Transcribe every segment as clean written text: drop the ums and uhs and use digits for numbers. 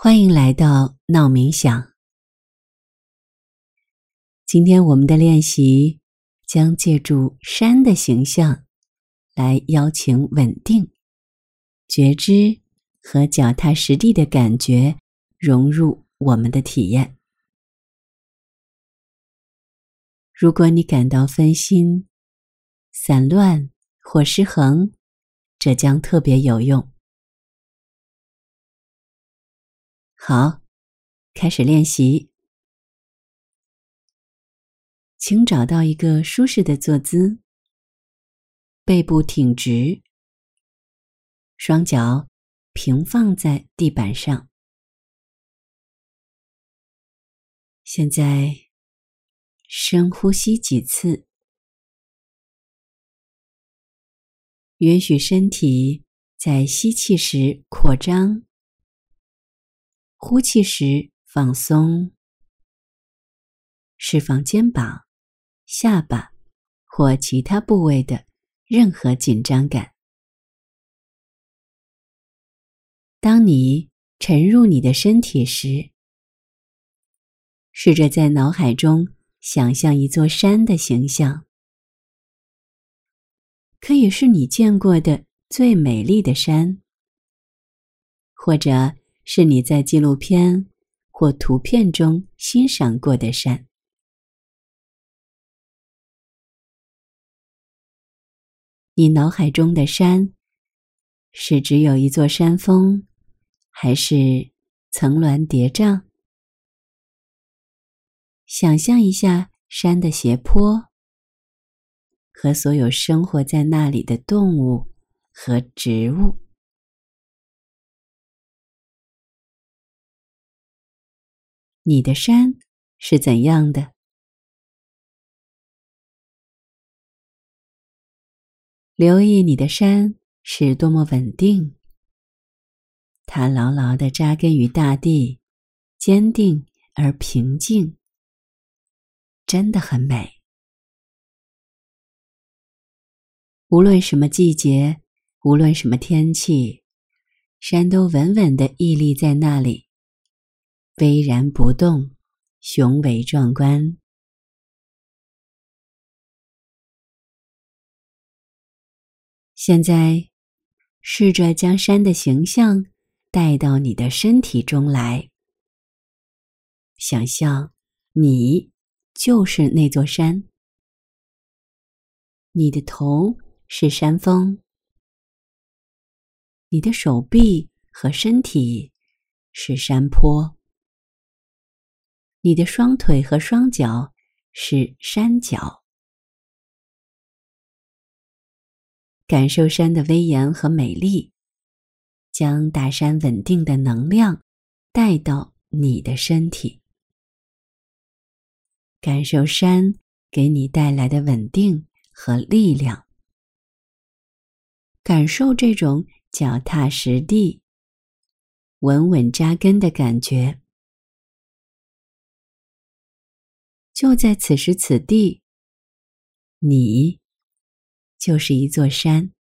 欢迎来到闹冥想。今天我们的练习将借助山的形象来邀请稳定、觉知和脚踏实地的感觉融入我们的体验。如果你感到分心、散乱或失衡，这将特别有用。好，开始练习。请找到一个舒适的坐姿，背部挺直，双脚平放在地板上。现在深呼吸几次，允许身体在吸气时扩张，呼气时放松，释放肩膀、下巴或其他部位的任何紧张感。当你沉入你的身体时，试着在脑海中想象一座山的形象，可以是你见过的最美丽的山，或者是你在纪录片或图片中欣赏过的山。你脑海中的山，是只有一座山峰，还是层峦叠嶂？想象一下山的斜坡，和所有生活在那里的动物和植物。你的山是怎样的？留意你的山是多么稳定，它牢牢地扎根于大地，坚定而平静，真的很美。无论什么季节，无论什么天气，山都稳稳地屹立在那里，巍然不动，雄伟壮观。现在，试着将山的形象带到你的身体中来。想象你就是那座山，你的头是山峰，你的手臂和身体是山坡，你的双腿和双脚是山脚。感受山的威严和美丽，将大山稳定的能量带到你的身体。感受山给你带来的稳定和力量，感受这种脚踏实地、稳稳扎根的感觉。就在此时此地，你就是一座山。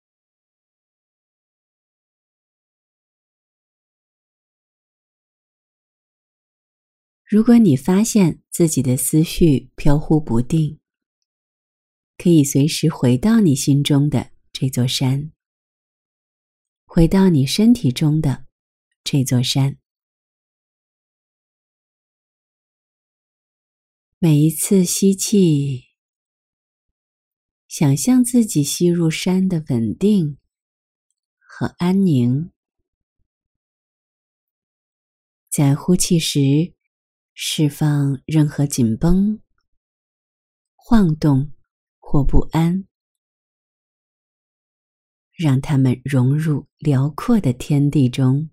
如果你发现自己的思绪飘忽不定，可以随时回到你心中的这座山，回到你身体中的这座山。每一次吸气，想象自己吸入山的稳定和安宁，在呼气时释放任何紧绷、晃动或不安，让它们融入辽阔的天地中。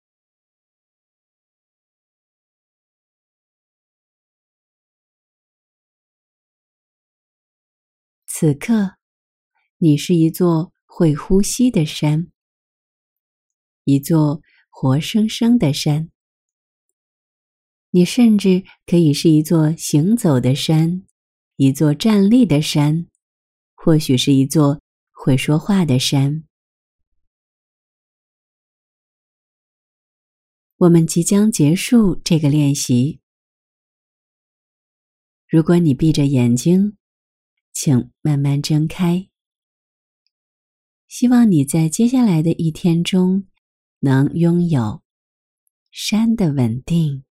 此刻，你是一座会呼吸的山，一座活生生的山。你甚至可以是一座行走的山，一座站立的山，或许是一座会说话的山。 我们即将结束这个练习。如果你闭着眼睛，请慢慢睁开。希望你在接下来的一天中能拥有山的稳定。